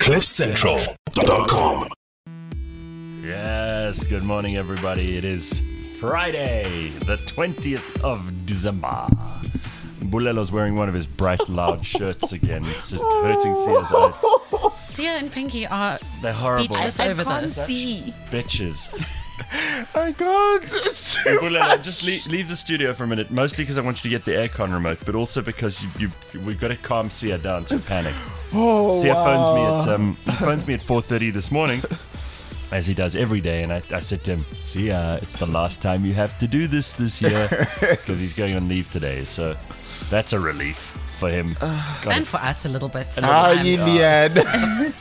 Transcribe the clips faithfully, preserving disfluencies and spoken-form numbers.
cliff central dot com. Yes, good morning, everybody. It is Friday, the twentieth of December. Bulelo's wearing one of his bright, loud shirts again. It's hurting Sia's eyes. Sia and Pinky are They're horrible. speechless I over can't this. see. Bitches. I can't. It's too Bulelo, much. just leave, leave the studio for a minute, mostly because I want you to get the aircon remote, but also because you, you, we've got to calm Sia down to panic. Oh, Sia wow. phones me at um, he phones me at four thirty this morning, as he does every day, and I, I said to him, Sia, it's the last time you have to do this this year, because he's going on leave today, so that's a relief for him. Got And it. for us a little bit. Ah, sometimes. Ilian.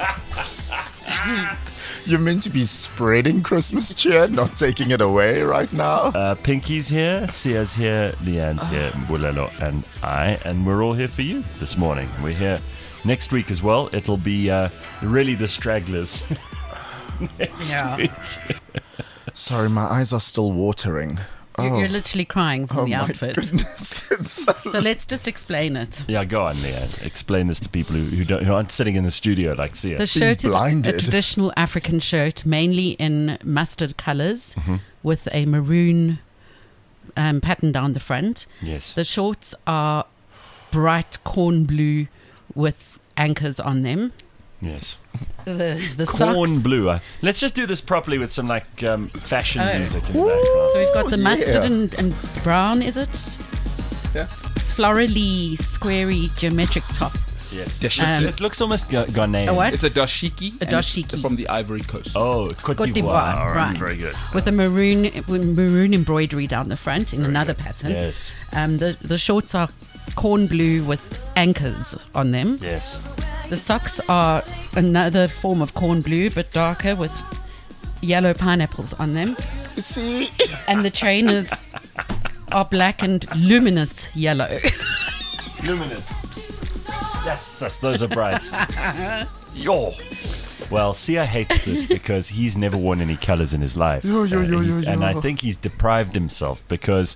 You're meant to be spreading Christmas cheer, not taking it away right now. Uh, Pinky's here, Sia's here, Leanne's here, Bulelo and I, and we're all here for you this morning. We're here next week as well. It'll be uh, really the stragglers. next Yeah. week. Sorry, my eyes are still watering. You're, Oh, you're literally crying from oh the my outfit. goodness. It's so- So let's just explain it. Yeah, go on, Leanne. Explain this to people who, who, don't, who aren't sitting in the studio like Sia. The shirt is a blinded. traditional African shirt, mainly in mustard colors, Mm-hmm. with a maroon um, pattern down the front. Yes. The shorts are bright corn blue with anchors on them. Yes. The the Corn socks. blue. Uh, let's just do this properly with some like um, fashion Oh. music in the background. So we've got the yeah. mustard and, and brown, is it? Yeah. Florally, squarey, geometric top. Yes. Um, it looks almost Ga- Ghanaian. A what? It's a dashiki. A and it's dashiki. from the Ivory Coast. Oh, Cote Cote d'Ivoire. d'Ivoire, All right. right. Very good. With a maroon with maroon embroidery down the front in another pattern. Yes. Um, the the shorts are corn blue with anchors on them. Yes. The socks are another form of corn blue but darker with yellow pineapples on them. See? And the trainers are black and luminous yellow. Luminous. Yes, yes, those are bright. Yo. Well, Sia hates this because he's never worn any colors in his life. Yo, yo, Uh, yo, and, yo, he- and I yo. think he's deprived himself because,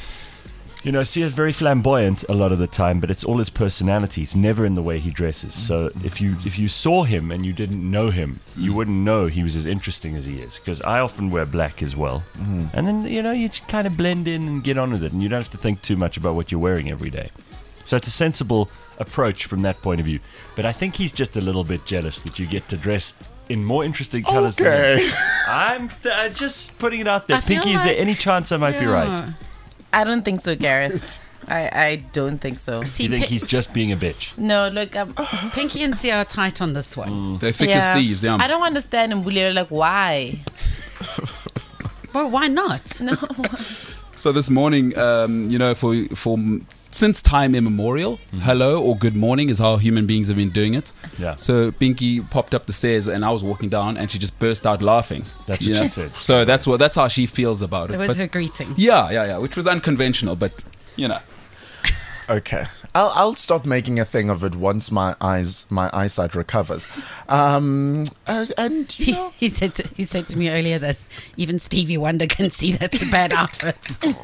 you know, Sia's very flamboyant a lot of the time, but it's all his personality. It's never in the way he dresses. So if you if you saw him and you didn't know him, you wouldn't know he was as interesting as he is. Because I often wear black as well. And then, you know, you just kind of blend in and get on with it. And you don't have to think too much about what you're wearing every day. So it's a sensible approach from that point of view. But I think he's just a little bit jealous that you get to dress in more interesting colors than Okay. him. I'm th- uh, just putting it out there. I feel Pinky, is there like- any chance I might be right? Yeah. I don't think so, Gareth. I, I don't think so. See, You think Pi- he's just being a bitch? No, look, um, Pinky and Sia are tight on this one. They're thick yeah, as thieves. Yeah. I don't understand Mbulelo, like, why? Well, why not? No. So this morning, um, you know, for for since time immemorial, hello or good morning is how human beings have been doing it. Yeah. So Pinky popped up the stairs, and I was walking down, and she just burst out laughing. That's you what know? she said. So that's what that's how she feels about it. It was But- her greeting. yeah, yeah, yeah, which was unconventional, but you know. Okay. I'll I'll stop making a thing of it once my eyes my eyesight recovers. Um uh, and you He, know he said to, he said to me earlier that even Stevie Wonder can see that's a bad outfit.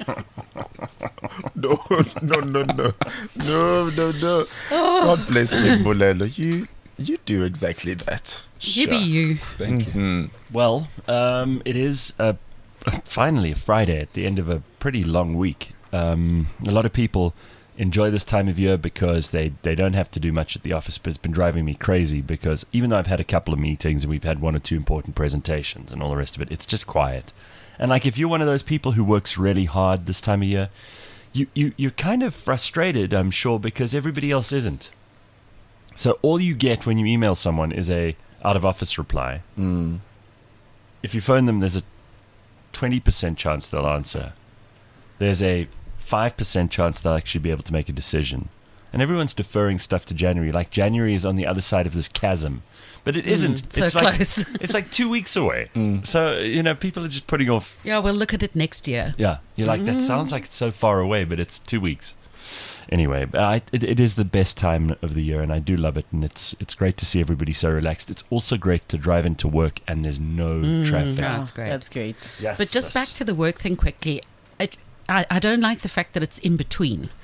no no no no no no no. God bless you, Bulelo. You you do exactly that. You be Sure. you. Thank you. Well, um, it is uh, finally a Friday at the end of a pretty long week. Um, a lot of people enjoy this time of year because they, they don't have to do much at the office, but it's been driving me crazy because even though I've had a couple of meetings and we've had one or two important presentations and all the rest of it, it's just quiet. And like if you're one of those people who works really hard this time of year, you, you, you're kind of frustrated, I'm sure, because everybody else isn't. So all you get when you email someone is a out-of-office reply. Mm. If you phone them, there's a twenty percent chance they'll answer. There's a five percent chance they'll actually be able to make a decision. And everyone's deferring stuff to January. Like January is on the other side of this chasm. But it isn't. so it's close. Like, it's like two weeks away. So, you know, people are just putting off. Yeah, we'll look at it next year. Yeah. You're like, that sounds like it's so far away, but it's two weeks. Anyway, but I, it, it is the best time of the year, and I do love it. And it's it's great to see everybody so relaxed. It's also great to drive into work and there's no traffic. Yeah, that's great. That's great. Yes. But just back to the work thing quickly. I, I, I don't like the fact that it's in between.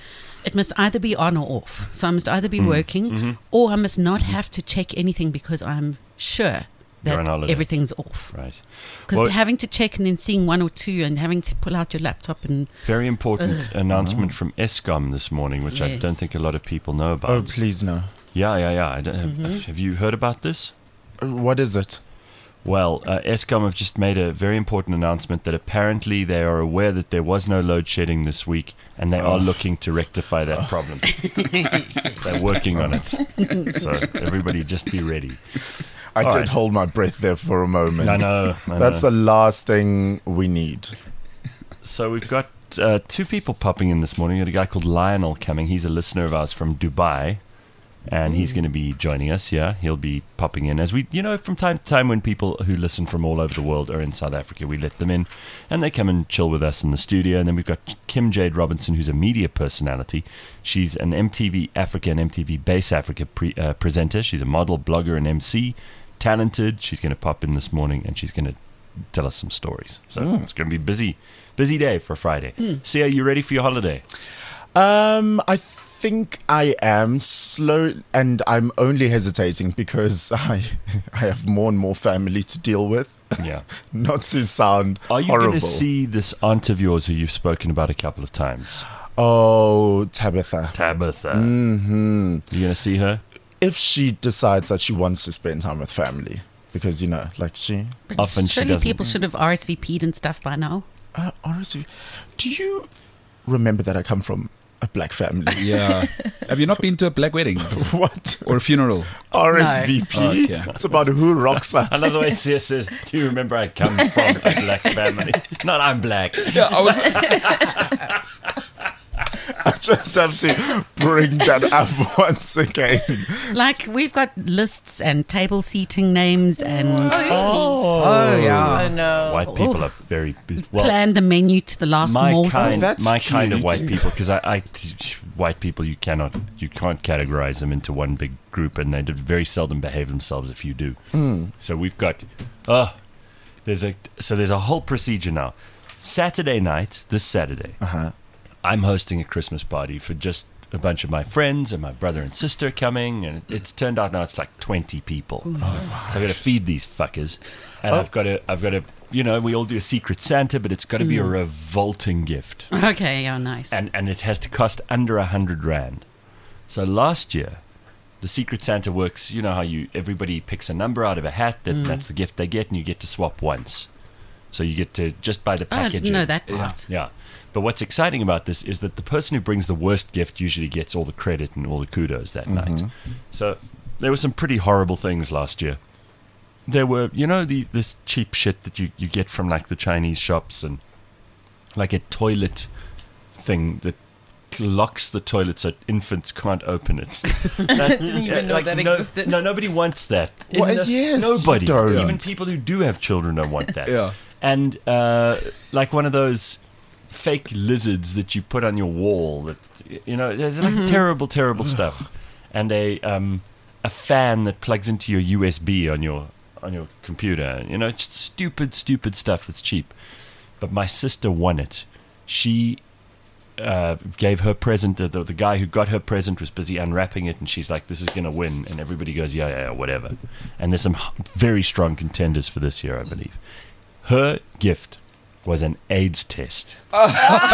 it must either be on or off. So I must either be working Mm-hmm. or I must not have to check anything because I'm sure You're on that holiday. everything's off. Right. Because Well- having to check and then seeing one or two and having to pull out your laptop and Very important announcement from ESCOM this morning, which I Yes. don't think a lot of people know about. Oh, please no. Yeah, yeah, yeah. I don't have, Mm-hmm. have you heard about this? Uh, What is it? Well, uh, ESCOM have just made a very important announcement that apparently they are aware that there was no load shedding this week, and they are looking to rectify that problem. They're working on it. So everybody just be ready. I All did right. hold my breath there for a moment. I know. I That's know. the last thing we need. So we've got uh, two people popping in this morning. We've got a guy called Lionel coming. He's a listener of ours from Dubai. And he's going to be joining us. Yeah, he'll be popping in as we, you know, from time to time when people who listen from all over the world are in South Africa, we let them in, and they come and chill with us in the studio. And then we've got Kim Jade Robinson, who's a media personality. She's an M T V Africa and M T V Base Africa pre, uh, presenter. She's a model, blogger, and M C. Talented. She's going to pop in this morning, and she's going to tell us some stories. So it's going to be busy, busy day for Friday. Sia, you ready for your holiday? Um, I think I am slow, and I'm only hesitating because I I have more and more family to deal with. Yeah. Not to sound Are you horrible. going to see this aunt of yours who you've spoken about a couple of times? Oh, Tabitha. Tabitha. hmm You going to see her? If she decides that she wants to spend time with family, because you know, like she, but Often she surely doesn't. people should have R S V P'd and stuff by now. uh, honestly, do you remember that I come from a black family? Yeah. Have you not been to a black wedding What? or a funeral? R S V P? No. Okay. It's about who rocks up. I love the way Sia says, do you remember I come from a black family? Not I'm black. Yeah, I was. I just have to bring that up once again. Like we've got lists and table seating names and Oh, oh yeah, Oh no. White people are very... bu- Well, plan the menu to the last my morsel. kind, that's my kind of cute. white people, because I, I, white people, you cannot, you can't categorize them into one big group, and they do very seldom behave themselves if you do. So we've got, oh, there's a, so there's a whole procedure now. Saturday night, this Saturday, Uh-huh. I'm hosting a Christmas party for just a bunch of my friends and my brother and sister coming, and it's turned out now it's like twenty people. So I've got to feed these fuckers, and I've got to, I've got to, you know, we all do a Secret Santa, but it's got to be a revolting gift, Okay, yeah, nice. and and it has to cost under a hundred rand. So last year, the Secret Santa works. You know how you everybody picks a number out of a hat, that that's the gift they get, and you get to swap once. So you get to just buy the oh, I packaging. didn't know that part. Yeah. But what's exciting about this is that the person who brings the worst gift usually gets all the credit and all the kudos that night. So there were some pretty horrible things last year. There were, you know, the this cheap shit that you, you get from like the Chinese shops, and like a toilet thing that locks the toilet so infants can't open it. That, Didn't even know that no, existed. No, nobody wants that. Well, In the- yes, nobody. you don't. Even people who do have children don't want that. Yeah. And uh, like one of those fake lizards that you put on your wall, that you know, there's like terrible, terrible stuff, and a um, a fan that plugs into your U S B on your on your computer. You know, just stupid, stupid stuff that's cheap. But my sister won it. She uh, gave her present. The, the guy who got her present was busy unwrapping it, and she's like, "This is going to win." And everybody goes, "Yeah, yeah, yeah, whatever." And there's some h- very strong contenders for this year, I believe. Her gift was an AIDS test. And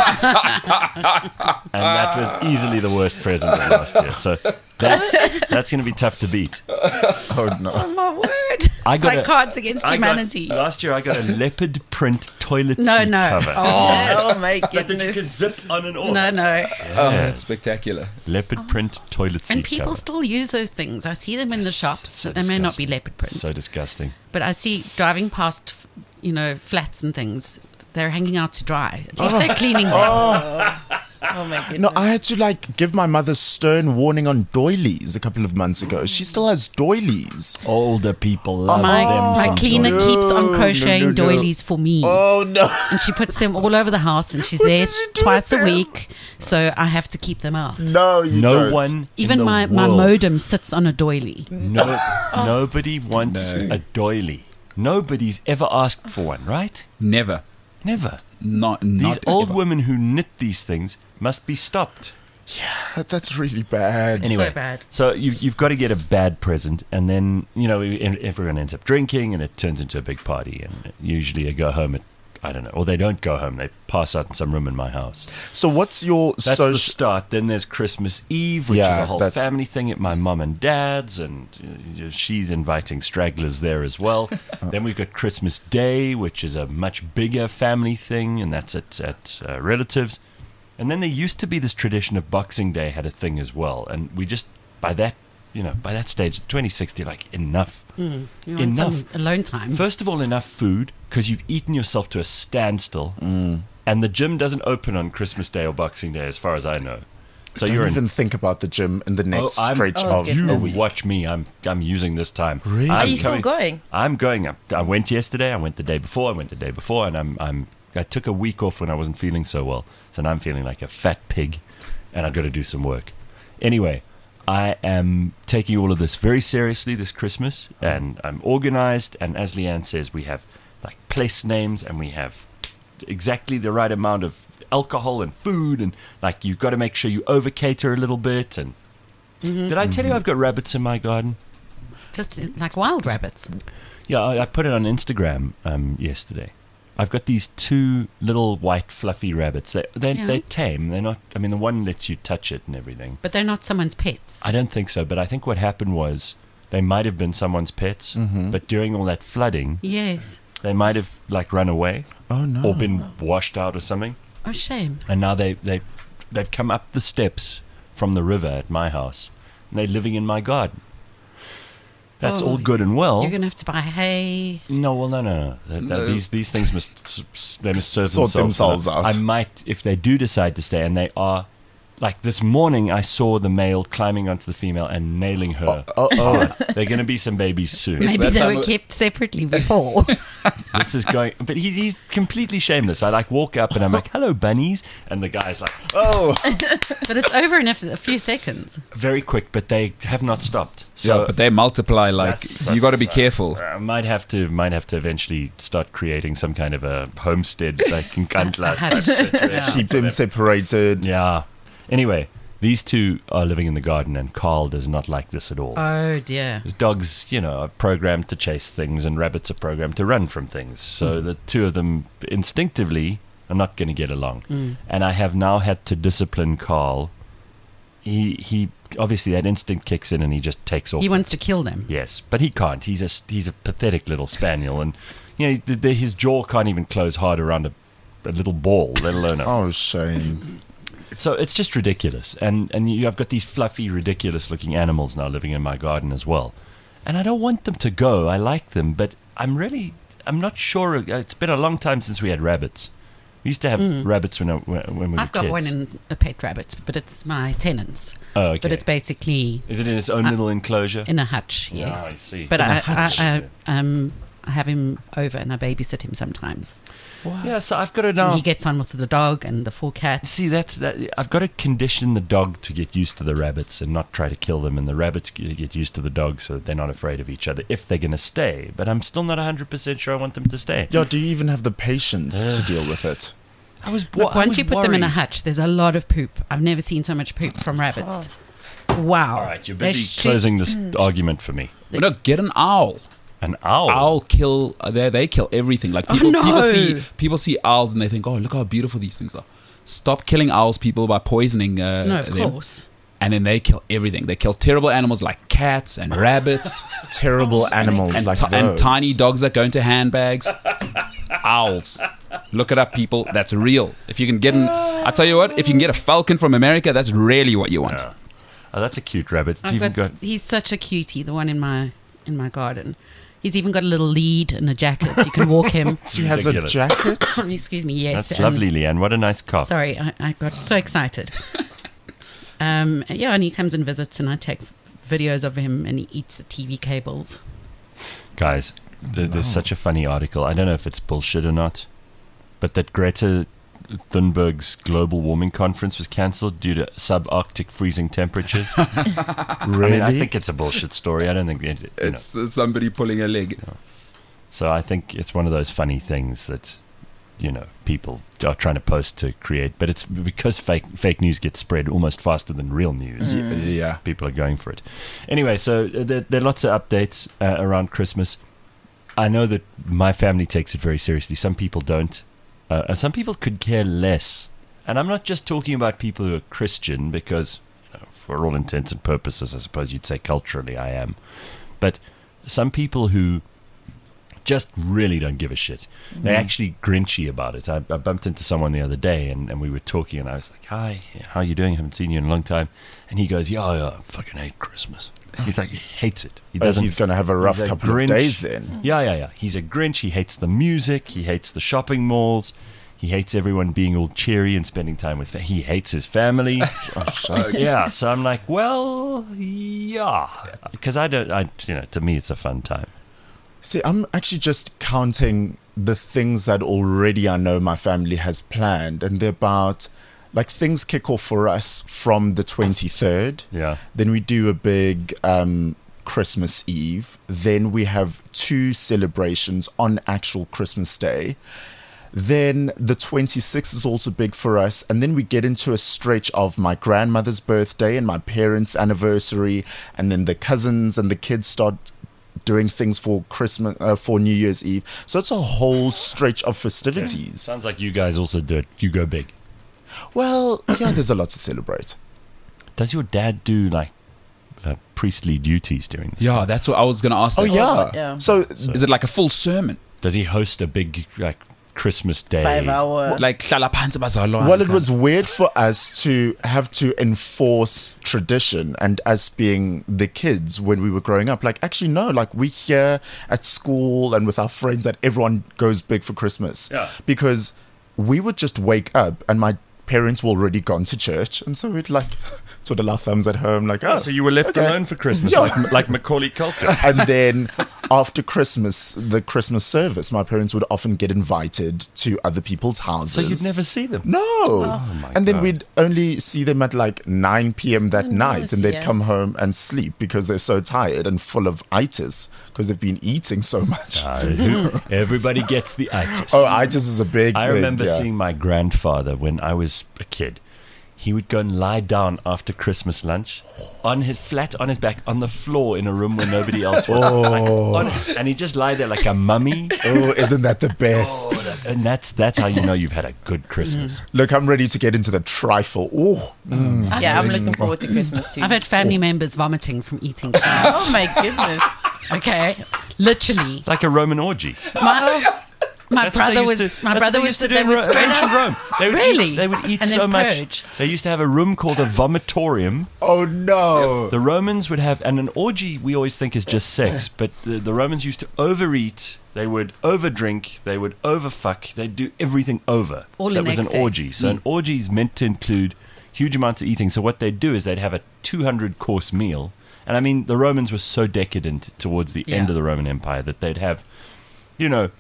that was easily the worst present of last year. So that's that's going to be tough to beat. Oh no. Oh my word! I It's got like a- Cards Against I got- Humanity. last year I got a leopard print toilet No, seat no. cover. Oh my But that you can goodness. zip on and off. No, no. Oh, Yes. that's spectacular. Leopard print toilet seat And people cover. still use those things. I see them in the shops. So they may not be disgusting. leopard print, So disgusting. but I see driving past, you know, flats and things. They're hanging out to dry. At least they're cleaning them. Oh my goodness. No, I had to like give my mother stern warning on doilies a couple of months ago. She still has doilies. Older people love My them. my some cleaner doilies. keeps on No, crocheting no, no, no. doilies for me. Oh no. And she puts them all over the house, and she's What there did you do twice with a them? week. So I have to keep them out. No, you No don't. one. Even in the my, my world, modem sits on a doily. No, nobody wants No. a doily. Nobody's ever asked for one, right? Never. Never. Not. These not old ever. women who knit these things must be stopped. That's really bad. Anyway, So bad. So you've, you've got to get a bad present, and then, you know, everyone ends up drinking, and it turns into a big party. And usually you go home at, I don't know, or they don't go home. They pass out in some room in my house. So what's your That's social... the start. Then there's Christmas Eve, which is Yeah, a whole that's- family thing at my mum and dad's, and uh, she's inviting stragglers there as well. Then we've got Christmas Day, which is a much bigger family thing, and that's at, at uh, relatives. And then there used to be this tradition of Boxing Day had a thing as well, and we just, by that, you know, by that stage, twenty sixty, like, enough. You want Enough. some alone time. First of all, enough food, because you've eaten yourself to a standstill, and the gym doesn't open on Christmas Day or Boxing Day, as far as I know. So Don't you're in even think about the gym in the next I'm- stretch oh, of goodness. a You week. watch me. I'm I'm using this time. Really? I'm Are you still coming- going? I'm going. I, I went yesterday. I went the day before. I went the day before, and I'm I'm. I took a week off when I wasn't feeling so well, so now I'm feeling like a fat pig, and I've got to do some work. Anyway, I am taking all of this very seriously this Christmas, and I'm organized. And as Leanne says, we have like place names, and we have exactly the right amount of alcohol and food, and like you've got to make sure you over cater a little bit. And did I tell you I've got rabbits in my garden? Just uh, like wild rabbits. Yeah, I, I put it on Instagram um, yesterday. I've got these two little white fluffy rabbits. They they Yeah. they're tame. They're not. I mean, the one lets you touch it and everything. But they're not someone's pets. I don't think so. But I think what happened was they might have been someone's pets. But during all that flooding, Yes. they might have like run away Oh, no. or been washed out or something. Oh, shame. And now they they they've come up the steps from the river at my house, and they're living in my garden. That's Oh, all good and well. You're going to have to buy hay. No, well, no, no, no. Th- th- No. These these things must s- s- they must serve Sort themselves, themselves out. I might, if they do decide to stay, and they are, like this morning, I saw the male climbing onto the female and nailing her. Oh, oh. They're going to be some babies soon. Maybe that they time were of- kept separately before. This is going, but he, he's completely shameless. I like walk up and I'm like, "Hello, bunnies," and the guy's like, Oh, But it's over in a, f- a few seconds. very quick, but they have not stopped. So yeah, but they multiply like That's- you got to be that's, careful. I might have to might have to eventually start creating some kind of a homestead, like in Kantla type situation. keep them separated. Yeah. Anyway, these two are living in the garden, and Carl does not like this at all. Oh, dear. His dogs, you know, are programmed to chase things, and rabbits are programmed to run from things. So the two of them instinctively are not going to get along. And I have now had to discipline Carl. He he obviously that instinct kicks in, and he just takes off. He wants to kill them. Yes, but he can't. He's a he's a pathetic little spaniel, and you know the, the, his jaw can't even close hard around a, a little ball, let alone a. Oh, shame. So it's just ridiculous, and and you, I've got these fluffy, ridiculous-looking animals now living in my garden as well, and I don't want them to go. I like them, but I'm really I'm not sure. It's been a long time since we had rabbits. We used to have rabbits when I, when when we were I've got kids. one in a pet rabbit, but it's my tenant's. Oh, okay. But it's basically Is it in its own little enclosure? in a hutch, yes. Ah, I see. But In a I, hutch. I, I, um, I have him over and I babysit him sometimes. Yeah, so I've got to And now. he gets on with the dog and the four cats. See, that's that. I've got to condition the dog to get used to the rabbits and not try to kill them, and the rabbits g- get used to the dog so that they're not afraid of each other if they're going to stay. But I'm still not one hundred percent sure I want them to stay. Yeah, do you even have the patience to deal with it? I was Look, I once was you put them in a worried. hutch, there's a lot of poop. I've never seen so much poop from rabbits. Wow. All right, you're They busy shoot- closing this argument for me. But no, get an owl. An owl. Owl kill. Uh, they they kill everything. Like Oh, people no. people see people see owls and they think, oh, look how beautiful these things are. Stop killing owls, people, by poisoning uh, No, of them. course. And then they kill everything. They kill terrible animals like cats and rabbits Terrible animals and, like ti- and those. tiny dogs that go into handbags. Owls. Look it up, people. That's real. If you can get an, I tell you what, if you can get a falcon from America, that's really what you want. Yeah. Oh, that's a cute rabbit. It's I've even got, got. he's such a cutie, the one in my in my garden. He's even got a little lead and a jacket. You can walk him. She has a Ridiculous. jacket. Excuse me, yes. That's and- lovely, Leanne. What a nice cough. Sorry, I, I got so excited. um, yeah, and he comes and visits, and I take videos of him, and he eats the T V cables. Guys, there, there's such a funny article. I don't know if it's bullshit or not, but that Greta Thunberg's global warming conference was cancelled due to subarctic freezing temperatures. I Really? mean, I think it's a bullshit story. I don't think it, you know. It's uh, somebody pulling a leg. So I think it's one of those funny things that you know, people are trying to post to create, but it's because fake fake news gets spread almost faster than real news. Y- yeah. People are going for it. Anyway, so there, there are lots of updates uh, around Christmas. I know that my family takes it very seriously. Some people don't. Uh, and some people could care less. And I'm not just talking about people who are Christian, because, you know, for all intents and purposes, I suppose you'd say culturally I am. But some people who just really don't give a shit. Mm. They're actually grinchy about it. I, I bumped into someone the other day, and, and we were talking, and I was like, hi, how you doing? Haven't seen you in a long time. And he goes, yeah, yeah, I fucking hate Christmas. He's like, he hates it. He Oh, doesn't. he's going to have a rough he's a couple Grinch. of days then. Yeah, yeah, yeah. He's a Grinch. He hates the music. He hates the shopping malls. He hates everyone being all cheery and spending time with. Fa- he hates his family. Oh, shucks. Yeah, so I'm like, well, yeah, because I don't. I, you know, to me, it's a fun time. See, I'm actually just counting the things that already I know my family has planned, and they're about, like, things kick off for us from the twenty-third. Yeah. Then we do a big um, Christmas Eve. Then we have two celebrations on actual Christmas Day. Then the twenty-sixth is also big for us. And then we get into a stretch of my grandmother's birthday and my parents' anniversary. And then the cousins and the kids start doing things for Christmas, uh, for New Year's Eve. So it's a whole stretch of festivities. Sounds like you guys also do it. You go big. Well, yeah, there's a lot to celebrate. Does your dad do like uh, priestly duties during this? Yeah, that's what I was going to ask. Oh, that. yeah. yeah. So, Is it like a full sermon? Does he host a big like Christmas day? Five hour. Like, hlala phansi bazalwane. well, it was weird for us to have to enforce tradition and us being the kids when we were growing up. Like, actually, no, like we hear at school and with our friends that everyone goes big for Christmas. Yeah. Because we would just wake up and my parents were already gone to church. And so we'd like sort of our thumbs at home, like, oh. Oh, so you were left okay. alone for Christmas, Yeah. like like Macaulay Culkin. And then after Christmas, the Christmas service, my parents would often get invited to other people's houses. So you'd never see them. No. Oh my and then God. we'd only see them at like nine p.m. that Oh, night, nice, and they'd yeah. come home and sleep because they're so tired and full of itis because they've been eating so much. Ah, everybody gets the itis. Oh, itis is a big I thing, remember yeah. seeing my grandfather when I was a kid. He would go and lie down after Christmas lunch on his flat on his back on the floor in a room where nobody else was. Like, on, and he'd just lie there like a mummy. Oh, isn't that the best? And that's that's how you know you've had a good Christmas. Look, I'm ready to get into the trifle. Oh, mm. Yeah, I'm looking forward to Christmas too. I've had family members vomiting from eating. Oh my goodness. Okay, literally. Like a Roman orgy. My, my That's what they brother used was. to- my that's what brother they was. used to do They in were Ro- spread ancient out. Rome. They would Really? eat. They would eat And then so much. purge. They used to have a room called a vomitorium. Oh no. The Romans would have, and an orgy we always think is just sex, but the, the Romans used to overeat. They would overdrink. They would overfuck. They'd do everything over. All that in was an excess. orgy. So an orgy is meant to include huge amounts of eating. So what they'd do is they'd have a two hundred course meal. And I mean, the Romans were so decadent towards the end Yeah. of the Roman Empire that they'd have, you know,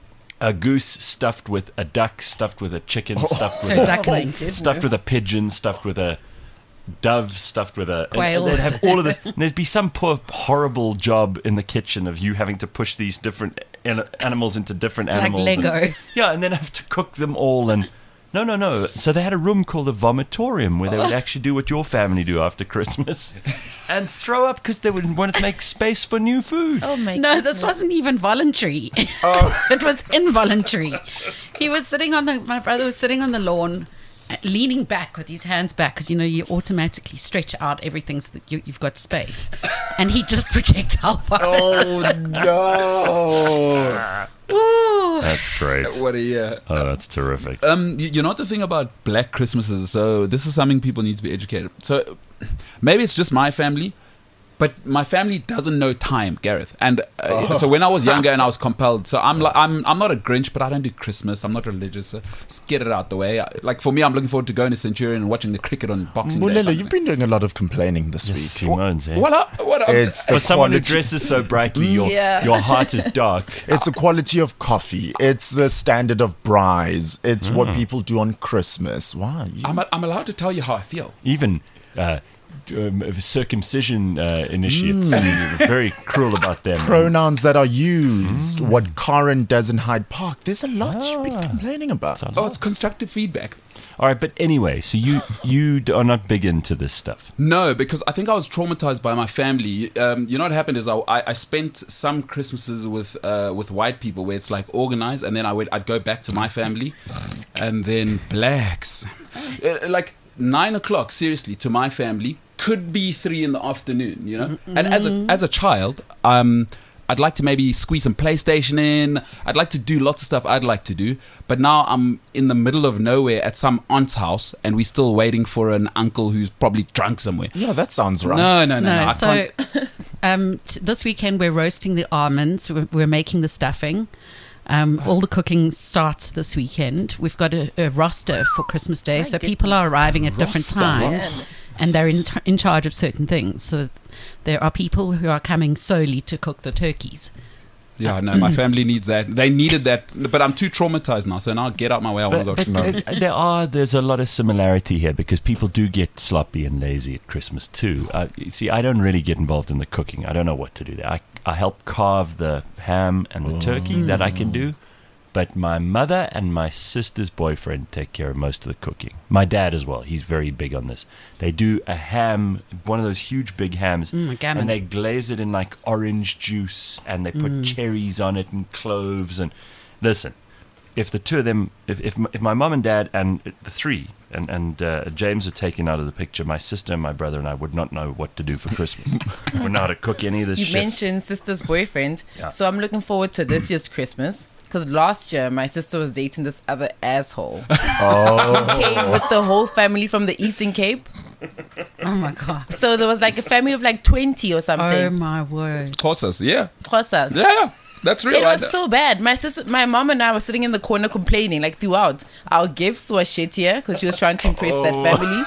a goose stuffed with a duck, stuffed with a chicken, stuffed with So a ducklings. stuffed with a pigeon, stuffed with a dove, stuffed with a and- Quail. And they'd have all of this. And there'd be some poor, horrible job in the kitchen of you having to push these different an- animals into different Like animals. and- Lego. yeah, and then have to cook them all. And no, no, no. So they had a room called the vomitorium where they would actually do what your family do after Christmas and throw up because they would wanted to make space for new food. Oh my No, goodness. this wasn't even voluntary. Oh. It was involuntary. He was sitting on the. My brother was sitting on the lawn, uh, leaning back with his hands back because you know you automatically stretch out everything so that you, you've got space, and he just projectile vomited. Oh no. Ooh. That's great. What a year. Oh, that's terrific. Um, you, you know the thing about black Christmases. So this is something people need to be educated. So maybe it's just my family, but my family doesn't know time, Gareth. And uh, so when I was younger and I was compelled, so I'm like I'm I'm not a Grinch, but I don't do Christmas. I'm not religious. So just get it out the way. Like for me, I'm looking forward to going to Centurion and watching the cricket on Boxing Day. Mulelo, you've been doing a lot of complaining this Yes, week. Simons, eh? What? I, what? I'm- It's the For someone who quality- dresses so brightly, your Yeah. your heart is dark. It's the quality of coffee. It's the standard of braais. It's Mm. what people do on Christmas. Why? You- I'm, I'm allowed to tell you how I feel. Even uh, um, circumcision uh, initiates. You're very cruel about them. Pronouns that are used. What Karen does in Hyde Park. There's a lot you've been complaining about. Sounds Oh, it's constructive feedback. All right, but anyway, so you you d- are not big into this stuff. No, because I think I was traumatized by my family. Um, you know what happened is I, I, I spent some Christmases with uh, with white people where it's like organized, and then I would I'd go back to my family, and then blacks, uh, like nine o'clock. Seriously, to my family could be three in the afternoon. You know, and as a as a child, um. I'd like to maybe squeeze some PlayStation in. I'd like to do lots of stuff I'd like to do. But now I'm in the middle of nowhere at some aunt's house, and we're still waiting for an uncle who's probably drunk somewhere. Yeah, that sounds right. No, no, no, no. No, I so can't. um, t- this weekend we're roasting the almonds. We're, we're making the stuffing. Um, all the cooking starts this weekend. We've got a, a roster for Christmas Day, My so people are arriving at different Roster, times, and they're in, t- in charge of certain things. So there are people who are coming solely to cook the turkeys. Yeah, no, my family needs that. They needed that, but I'm too traumatized now, so now get out my way. I want But, to go. but uh, there are there's a lot of similarity here because people do get sloppy and lazy at Christmas too. Uh, you see, I don't really get involved in the cooking. I don't know what to do there. I, I help carve the ham and the turkey that I can do, but my mother and my sister's boyfriend take care of most of the cooking. My dad as well. He's very big on this. They do a ham, one of those huge big hams, Mm, a gammon. and they glaze it in like orange juice, and they put cherries on it and cloves. And listen, if the two of them, if if, m- if my mom and dad and the three and and uh, James are taken out of the picture, my sister and my brother and I would not know what to do for Christmas. We wouldn't know how to cook any of this You shit. mentioned sister's boyfriend, Yeah. so I'm looking forward to this year's Christmas. Because last year my sister was dating this other asshole. Oh. Came with the whole family from the Eastern Cape. Oh my god! So there was like a family of like twenty or Oh something. my word! Tosas, yeah, Xhosas. yeah, yeah. That's real. It right was so bad. My sister, my mom and I were sitting in the corner complaining like throughout. Our gifts were shittier because she was trying to impress that family.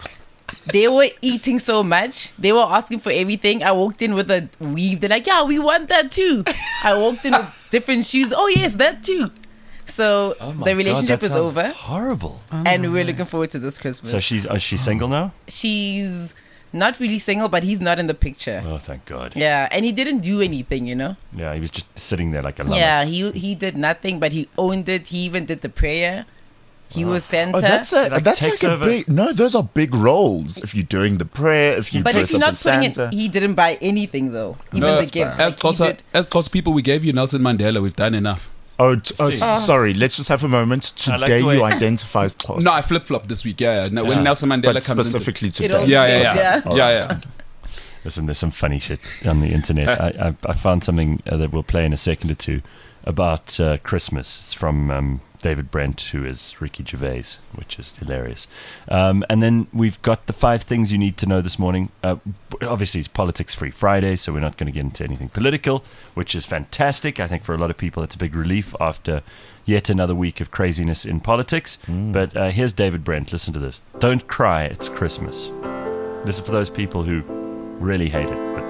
They were eating so much. They were asking for everything. I walked in with a weave. They're like, yeah, we want that too. I walked in with different shoes. Oh, yes, that too. So Oh my the God, relationship that is sounds over. Horrible. And we're looking forward to this Christmas. So she's is she single now? She's not really single, but he's not in the picture. Oh, thank God. Yeah, and he didn't do anything, you know? Yeah, he was just sitting there like a lummox. Yeah, he he did nothing, but he owned it. He even did the prayer. He was Santa. Oh, that's a, It, like, that's takes like a over. big. No, those are big roles. If you're doing the prayer, if you but dress if you're up not as putting Santa. it, he didn't buy anything though. Even No, the it's gifts. As Like, he Xhosa, did- as Xhosa people, we gave you Nelson Mandela. We've done enough. Oh, t- oh See. s- sorry. Let's just have a moment. I like Today the way- you identify as Xhosa. No, I flip flop this week. Yeah, yeah. No, Yeah. when Nelson Mandela but comes into specifically It today. all- yeah, yeah, yeah, Yeah. yeah, yeah. Listen, there's some funny shit on the internet. I, I, I found something uh, that we'll play in a second or two about uh, Christmas. It's from um, David Brent, who is Ricky Gervais, which is hilarious. Um, and then we've got the five things you need to know this morning. Uh, b- obviously, it's Politics Free Friday, so we're not going to get into anything political, which is fantastic. I think for a lot of people, it's a big relief after yet another week of craziness in politics. But uh, here's David Brent. Listen to this. Don't cry, it's Christmas. This is for those people who really hate it. But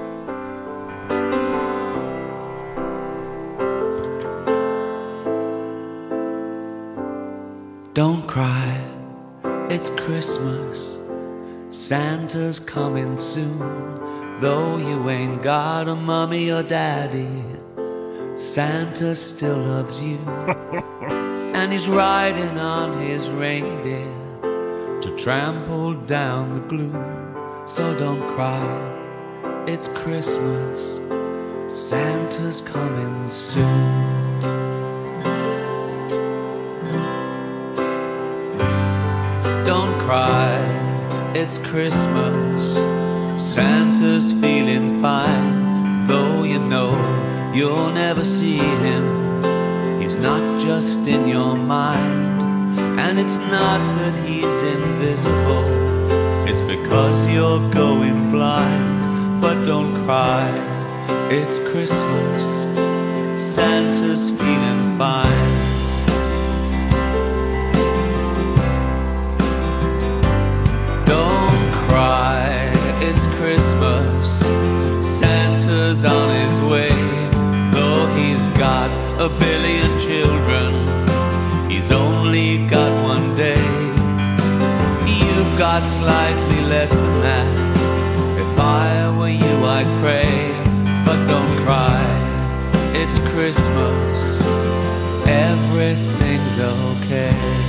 Don't cry, it's Christmas. Santa's coming soon. Though you ain't got a mommy or daddy, Santa still loves you. And he's riding on his reindeer to trample down the gloom. So don't cry, it's Christmas. Santa's coming soon. Don't cry, it's Christmas. Santa's feeling fine, though you know you'll never see him. He's not just in your mind, and it's not that he's invisible. It's because you're going blind. But don't cry, it's Christmas. Santa's feeling fine. Don't cry, it's Christmas. Santa's on his way. Though he's got a billion children, he's only got one day. You've got slightly less than that. Christmas, everything's okay.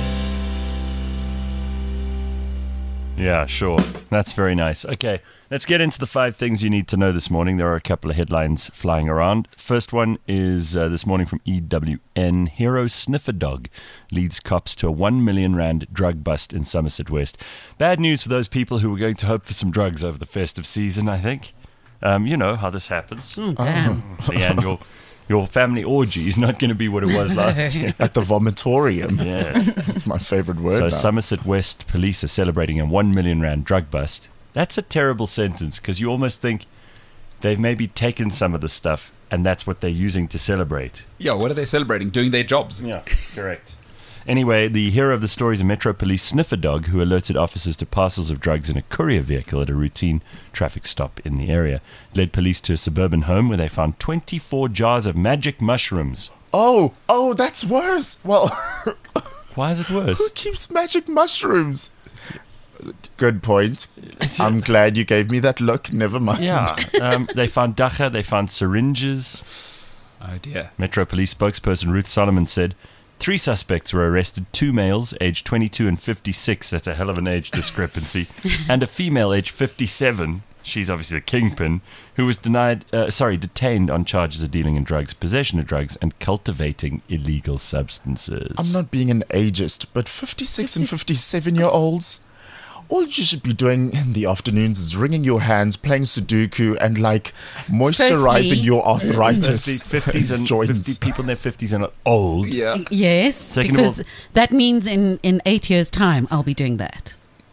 Yeah, sure. That's very nice. Okay, let's get into the five things you need to know this morning. There are a couple of headlines flying around. First one is uh, this morning from E W N. Hero Sniffer Dog leads cops to a one million rand drug bust in Somerset West. Bad news for those people who were going to hope for some drugs over the festive season, I think. Um, you know how this happens. Oh, damn. The annual... Your family orgy is not going to be what it was last year. At the vomitorium. Yes. It's my favorite word So now. Somerset West police are celebrating a one million rand drug bust. That's a terrible sentence because you almost think they've maybe taken some of the stuff and that's what they're using to celebrate. Yeah, what are they celebrating? Doing their jobs. Yeah, correct. Anyway, the hero of the story is a Metro Police sniffer dog who alerted officers to parcels of drugs in a courier vehicle at a routine traffic stop in the area. It led police to a suburban home where they found twenty-four jars of magic mushrooms. Oh, oh, that's worse. Well, Why is it worse? who keeps magic mushrooms? Good point. I'm glad you gave me that look. Never mind. Yeah, um, they found dacha, they found syringes. Oh dear. Metro Police spokesperson Ruth Solomon said three suspects were arrested, two males aged twenty-two and fifty-six, that's a hell of an age discrepancy, and a female aged fifty-seven, she's obviously the kingpin, who was denied, uh, sorry, detained on charges of dealing in drugs, possession of drugs, and cultivating illegal substances. I'm not being an ageist, but fifty-six and fifty-seven-year-olds, all you should be doing in the afternoons is wringing your hands, playing Sudoku, and like moisturizing Firstly- your arthritis Firstly, fifties and joints. fifty people in their fifties are not old. Yeah. Yes, Second of because all- that means in, in eight years' time, I'll be doing that.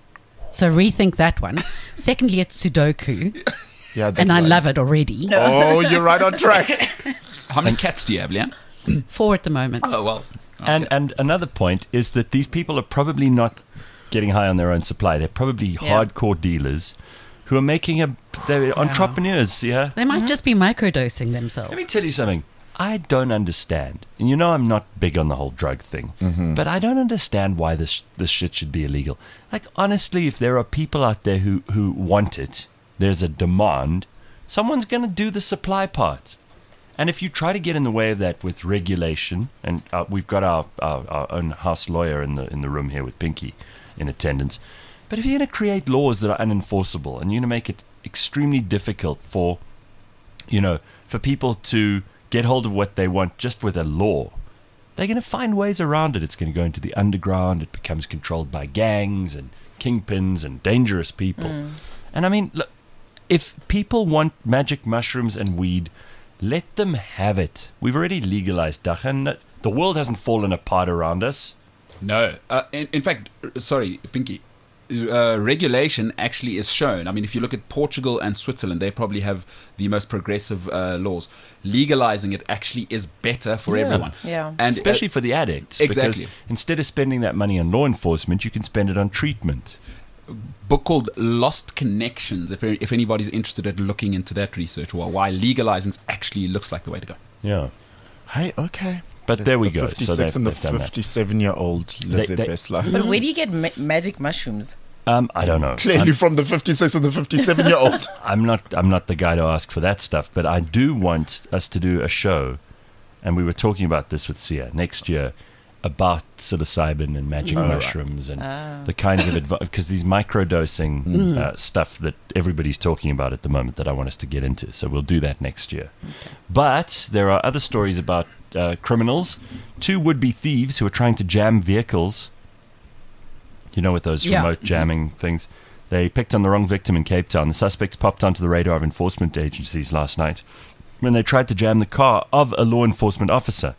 So rethink that one. Secondly, it's Sudoku, Yeah, that and I one. love it already. Oh, you're right on track. How many cats do you have, Leanne? Four at the moment. Oh, well. And and another point is that these people are probably not getting high on their own supply. They're probably hardcore dealers who are making a. They're entrepreneurs. Yeah. They might just be microdosing themselves. Let me tell you something. I don't understand, and you know I'm not big on the whole drug thing, but I don't understand why this this shit should be illegal. Like honestly, if there are people out there who who want it, there's a demand. Someone's going to do the supply part. And if you try to get in the way of that with regulation, and uh, we've got our, our, our own house lawyer in the in the room here with Pinky in attendance, but if you're going to create laws that are unenforceable and you're going to make it extremely difficult for, you know, for people to get hold of what they want just with a law, they're going to find ways around it. It's going to go into the underground. It becomes controlled by gangs and kingpins and dangerous people. And I mean, look, if people want magic mushrooms and weed, let them have it. We've already legalized dacha, and the world hasn't fallen apart around us. No. Uh, in, in fact, uh, sorry, Pinky. Uh, regulation actually is shown. I mean, if you look at Portugal and Switzerland, they probably have the most progressive uh, laws. Legalizing it actually is better for Yeah. everyone. Yeah. And Especially uh, for the addicts. exactly. Because instead of spending that money on law enforcement, you can spend it on treatment. book called Lost Connections. If if anybody's interested in looking into that research, or why legalizing actually looks like the way to go. Yeah. Hey, okay. But there we the go. fifty-six So they've- and the they've done that. fifty-seven-year-old live They- their they- best life. But where do you get ma- magic mushrooms? Um, I don't know. Clearly from the fifty-six and the fifty-seven-year-old. I'm not I'm not the guy to ask for that stuff, but I do want us to do a show, and we were talking about this with Sia next year about psilocybin and magic mushrooms and the kinds of advice, because these microdosing uh, stuff that everybody's talking about at the moment that I want us to get into. So we'll do that next year. But there are other stories about uh, criminals, two would-be thieves who are trying to jam vehicles. You know, with those Yeah. remote jamming things. They picked on the wrong victim in Cape Town. The suspects popped onto the radar of enforcement agencies last night when they tried to jam the car of a law enforcement officer.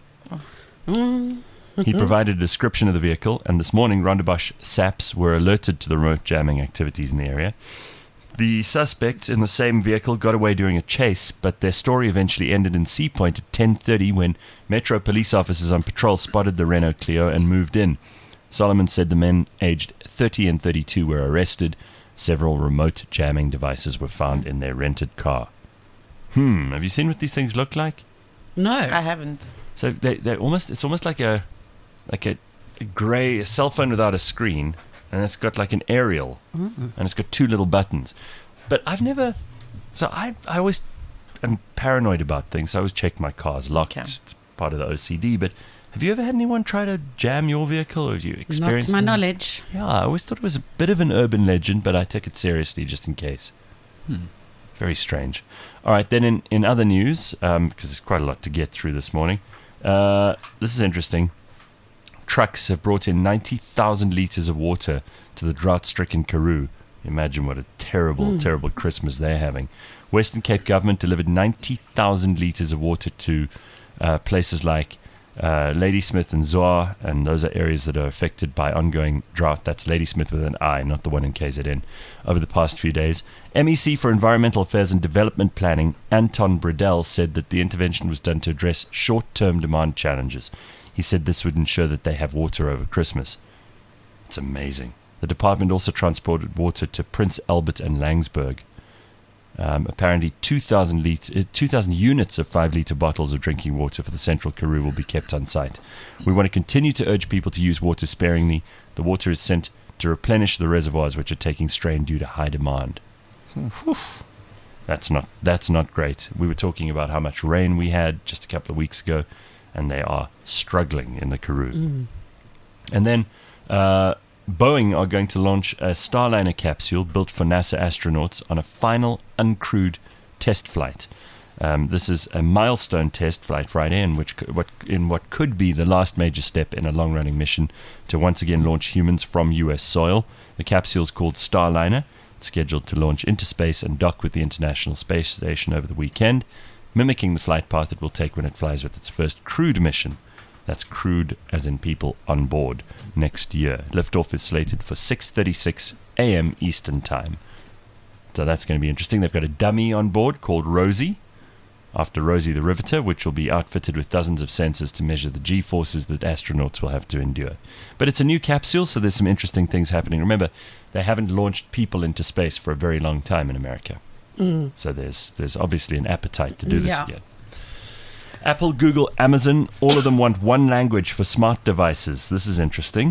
He provided a description of the vehicle, and this morning Rondebosch S A Ps were alerted to the remote jamming activities in the area. The suspects in the same vehicle got away during a chase, but their story eventually ended in Sea Point at ten thirty when Metro police officers on patrol spotted the Renault Clio and moved in. Solomon said the men aged thirty and thirty-two were arrested. Several remote jamming devices were found in their rented car. Hmm, have you seen what these things look like? No. I haven't. So they they almost it's almost like a like a, a grey a cell phone without a screen, and it's got like an aerial, and it's got two little buttons. But I've never, so I I always am paranoid about things. I always check my car's locked. Okay. It's part of the O C D. But have you ever had anyone try to jam your vehicle, or have you Not experienced to my it? knowledge. Yeah, I always thought it was a bit of an urban legend, but I took it seriously just in case. Hmm. Very strange. All right, then in, in other news, um, because there's quite a lot to get through this morning, uh, this is interesting. Trucks have brought in ninety thousand litres of water to the drought-stricken Karoo. Imagine what a terrible, terrible Christmas they're having. Western Cape government delivered ninety thousand litres of water to uh, places like uh, Ladysmith and Zoar, and those are areas that are affected by ongoing drought. That's Ladysmith with an I, not the one in K Z N, over the past few days. M E C for Environmental Affairs and Development Planning, Anton Bredell, said that the intervention was done to address short-term demand challenges. He said this would ensure that they have water over Christmas. It's amazing. The department also transported water to Prince Albert and Langsberg. Um, apparently, two thousand, litre, uh, two thousand units of five litre bottles of drinking water for the Central Karoo will be kept on site. We want to continue to urge people to use water sparingly. The water is sent to replenish the reservoirs, which are taking strain due to high demand. That's not that's not great. We were talking about how much rain we had just a couple of weeks ago, and they are struggling in the Karoo. Mm. And then uh, Boeing are going to launch a Starliner capsule built for NASA astronauts on a final uncrewed test flight. Um, this is a milestone test flight Friday, in which co- what in what could be the last major step in a long-running mission to once again launch humans from U S soil. The capsule is called Starliner. It's scheduled to launch into space and dock with the International Space Station over the weekend, mimicking the flight path it will take when it flies with its first crewed mission. That's crewed as in people on board next year. Liftoff is slated for six thirty-six a.m. Eastern Time. So that's going to be interesting. They've got a dummy on board called Rosie, after Rosie the Riveter, which will be outfitted with dozens of sensors to measure the G-forces that astronauts will have to endure. But it's a new capsule, so there's some interesting things happening. Remember, they haven't launched people into space for a very long time in America. Mm. So there's there's obviously an appetite to do this Yeah. again. Apple, Google, Amazon, all of them want one language for smart devices. This is interesting.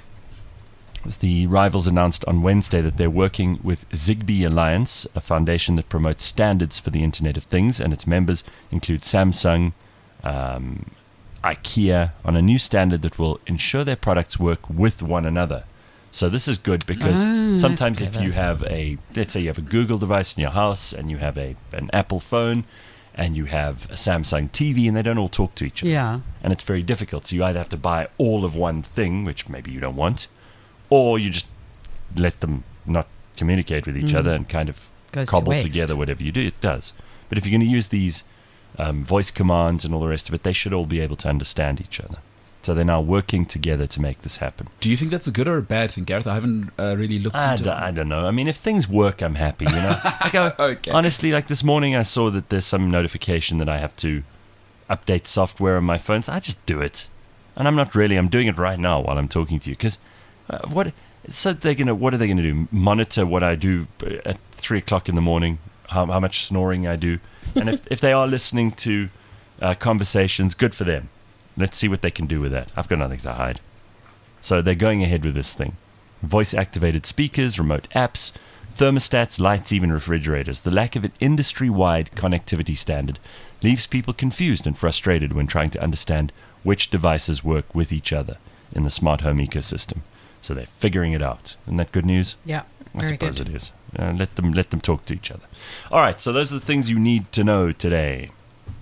The rivals announced on Wednesday that they're working with Zigbee Alliance, a foundation that promotes standards for the Internet of Things, and its members include Samsung, um, IKEA, on a new standard that will ensure their products work with one another. So this is good because Ah, that's sometimes if clever. you have a, let's say you have a Google device in your house and you have a an Apple phone and you have a Samsung T V and they don't all talk to each other. Yeah. And it's very difficult. So you either have to buy all of one thing, which maybe you don't want, or you just let them not communicate with each Mm. other and kind of Goes to cobble waste. together whatever you do. It does. But if you're going to use these um, voice commands and all the rest of it, they should all be able to understand each other. So they're now working together to make this happen. Do you think that's a good or a bad thing, Gareth? I haven't uh, really looked I, into d- it. I don't know. I mean, if things work, I'm happy, you know? I go, Okay. honestly, like this morning I saw that there's some notification that I have to update software on my phone. So I just do it. And I'm not really, I'm doing it right now while I'm talking to you. Because uh, what, so they're going to, what are they going to do? Monitor what I do at three o'clock in the morning, how, how much snoring I do. And if, if they are listening to uh, conversations, good for them. Let's see what they can do with that. I've got nothing to hide. So they're going ahead with this thing. Voice-activated speakers, remote apps, thermostats, lights, even refrigerators. The lack of an industry-wide connectivity standard leaves people confused and frustrated when trying to understand which devices work with each other in the smart home ecosystem. So they're figuring it out. Isn't that good news? Yeah. I Very suppose good. it is. Uh, let them let them talk to each other. All right, so those are the things you need to know today.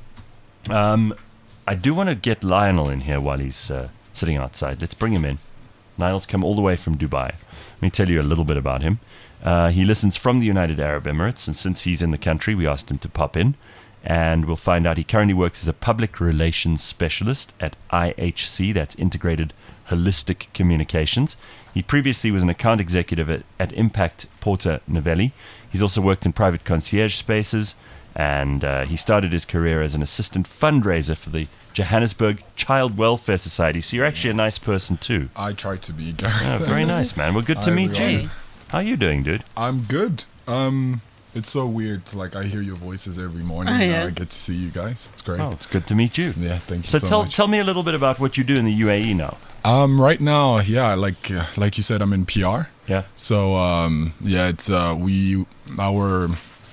Um, I do want to get Lionel in here while he's uh, sitting outside. Let's bring him in. Lionel's come all the way from Dubai. Let me tell you a little bit about him. Uh, he listens from the United Arab Emirates, and since he's in the country, we asked him to pop in. And we'll find out he currently works as a public relations specialist at I H C, that's Integrated Holistic Communications. He previously was an account executive at, at Impact Porta Novelli. He's also worked in private concierge spaces, and uh, he started his career as an assistant fundraiser for the Johannesburg Child Welfare Society. So you're actually a nice person too. I try to be, Gareth. Oh, very nice, man. Well, good to Hi, meet everyone. you. How you doing, dude? I'm good. Um, it's so weird. Like, I hear your voices every morning. Oh, and yeah. I get to see you guys. It's great. Oh, it's good to meet you. Yeah, thank you So, so, tell much. tell me a little bit about what you do in the U A E now. Um, right now, yeah, like uh, like you said, I'm in P R. Yeah. So um, yeah, it's uh, we our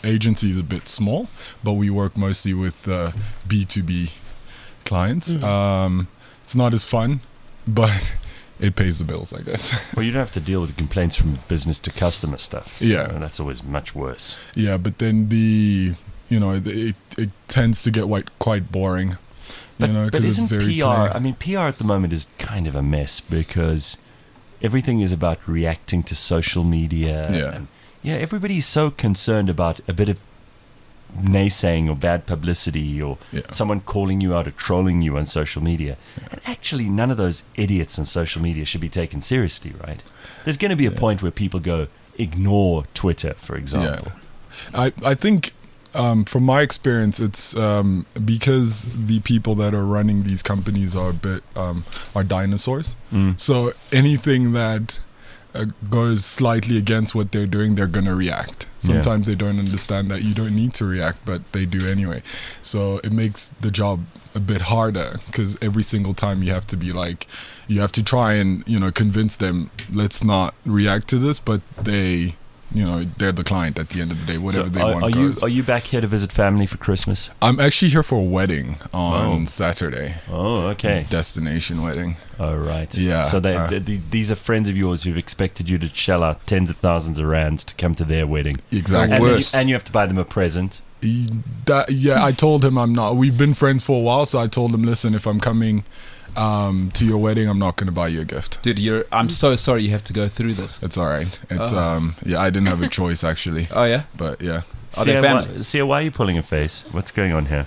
agency is a bit small, but we work mostly with uh, B two B clients. Mm-hmm. Um, it's not as fun, but it pays the bills, I guess. Well, you don't have to deal with complaints from business to customer stuff. So Yeah. that's always much worse. Yeah, but then the you know it it, it tends to get quite quite boring. But, you know, but because it's isn't very P R? plain. I mean, P R at the moment is kind of a mess because everything is about reacting to social media. Yeah. And, yeah, everybody's so concerned about a bit of naysaying or bad publicity or Yeah. someone calling you out or trolling you on social media. And actually, none of those idiots on social media should be taken seriously, right? There's going to be a point where people go, ignore Twitter, for example. I, I think um, from my experience, it's um, because the people that are running these companies are a bit um, are dinosaurs. Mm. So anything that uh, goes slightly against what they're doing, they're gonna react. Yeah. Sometimes they don't understand that you don't need to react, but they do anyway. So it makes the job a bit harder because every single time you have to be like, you have to try and you know convince them, let's not react to this, but they. You know, they're the client at the end of the day. Whatever So they are, want are you goes. are you back here to visit family for Christmas? I'm actually here for a wedding on Oh. Saturday. Oh, okay. Destination wedding. Oh, right. Yeah, So they, uh, th- th- these are friends of yours who've expected you to shell out tens of thousands of rands to come to their wedding. Exactly. And, then you, Worst. and you have to buy them a present. Y- That, yeah, I told him I'm not. We've been friends for a while, so I told him, listen, if I'm coming um, to your wedding, I'm not going to buy you a gift. Dude, you're. I'm so sorry you have to go through this. It's all right. It's Oh. um, yeah, I didn't have a choice actually, Oh yeah. but yeah. Are they Sia, family? why, Sia, why are you pulling a face? What's going on here?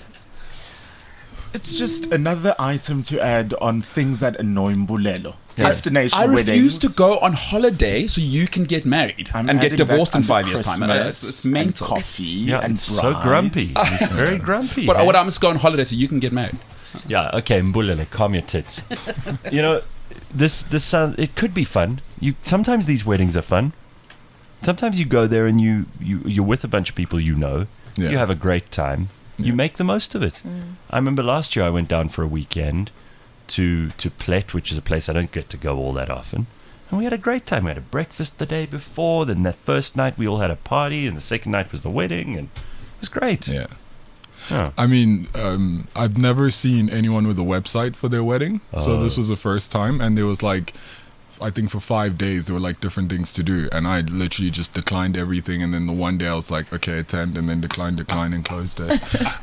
It's just another item to add on things that annoy Mbulelo. Yeah. Destination I refuse weddings. to go on holiday so you can get married I'm and get adding that divorced in under five years' time. And Christmas It's, it's and mental. coffee Yeah, and it's so fries. grumpy. He's very grumpy. But hey? what I must go on holiday so you can get married. Yeah, okay, Mbulele, calm your tits. You know, this this sounds. It could be fun. You sometimes these weddings are fun. Sometimes you go there and you you you're with a bunch of people you know. Yeah. You have a great time. You Yeah. make the most of it. I remember last year I went down for a weekend to to Plet, which is a place I don't get to go all that often. And we had a great time. We had a breakfast the day before. Then that first night we all had a party, and the second night was the wedding, and it was great. Yeah. Oh. I mean, um, I've never seen anyone with a website for their wedding, so Oh. this was the first time, and there was like, I think for five days there were like different things to do, and I literally just declined everything, and then the one day I was like, okay, attend, and then decline, decline, and closed it.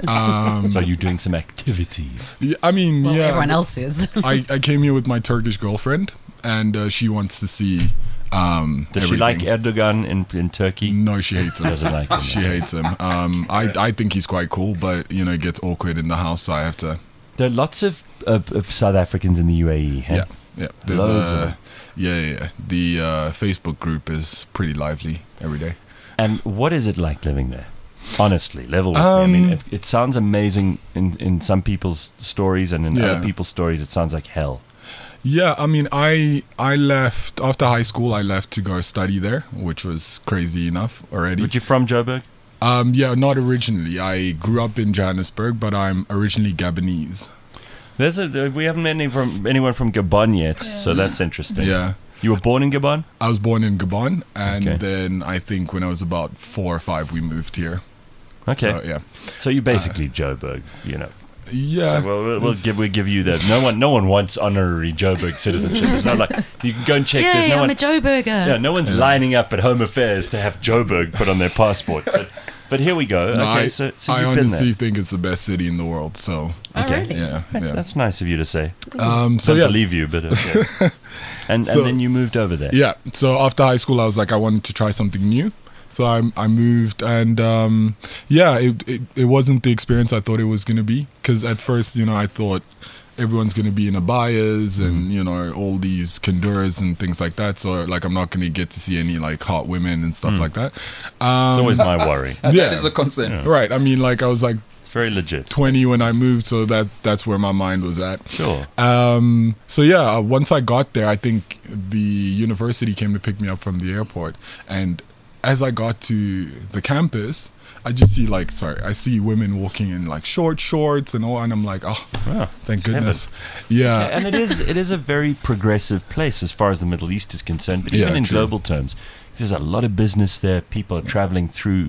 Um, So you're doing some activities. yeah, I mean, Well, yeah, everyone else is. I, I came here with my Turkish girlfriend, and uh, she wants to see. Um, Does she like everything. Erdogan in in Turkey? No, she hates him. Doesn't like him. She hates him. Um, I I think he's quite cool, but you know, it gets awkward in the house, so I have to. There are lots of, of, of South Africans in the U A E. Hey? Yeah, yeah. There's Loads of a, them. yeah, yeah, yeah. The uh, Facebook group is pretty lively every day. And what is it like living there? Honestly, level with me. I mean, Um, it, it sounds amazing in, in some people's stories, and in Yeah. other people's stories, it sounds like hell. Yeah, I mean, I I left after high school. I left to go study there, which was crazy enough already. But you're from Joburg? Um, yeah, not originally. I grew up in Johannesburg, but I'm originally Gabonese. There's a, we haven't met any from, anyone from Gabon yet, so that's interesting. Yeah. You were born in Gabon? I was born in Gabon, and Okay. then I think when I was about four or five, we moved here. Okay. So, yeah. So you're basically Joburg, you know. Yeah. So we'll, we'll, we'll it's- give we give you that. No one no one wants honorary Joburg citizenship. It's not like you can go and check. There's Yay, no I'm one. a Joe Burger. Yeah, no one's lining up at Home Affairs to have Joburg put on their passport. But, but here we go. No, okay, I, so, so I you've been honestly there. think it's the best city in the world. So Oh, Okay. really? yeah, That's, yeah. that's nice of you to say. Um, so I don't yeah, believe you, but okay. and So- and then you moved over there. yeah. So after high school, I was like, I wanted to try something new. So I I moved, and um, yeah, it, it it wasn't the experience I thought it was gonna be. Because at first, you know, I thought everyone's gonna be in abayas and you know all these kanduras and things like that. So like, I'm not gonna get to see any like hot women and stuff like that. Um, It's always my worry. And Yeah. That is a concern. Yeah. right. I mean, like I was like It's very legit. twenty when I moved, so that that's where my mind was at. Sure. Um, so yeah, uh, once I got there, I think the university came to pick me up from the airport, and as I got to the campus, I just see like, sorry, I see women walking in like short shorts and all, and I'm like, oh, Wow, thank it's goodness, yeah, and it is it is a very progressive place as far as the Middle East is concerned. But even Yeah, in true. global terms, there's a lot of business there. People are traveling through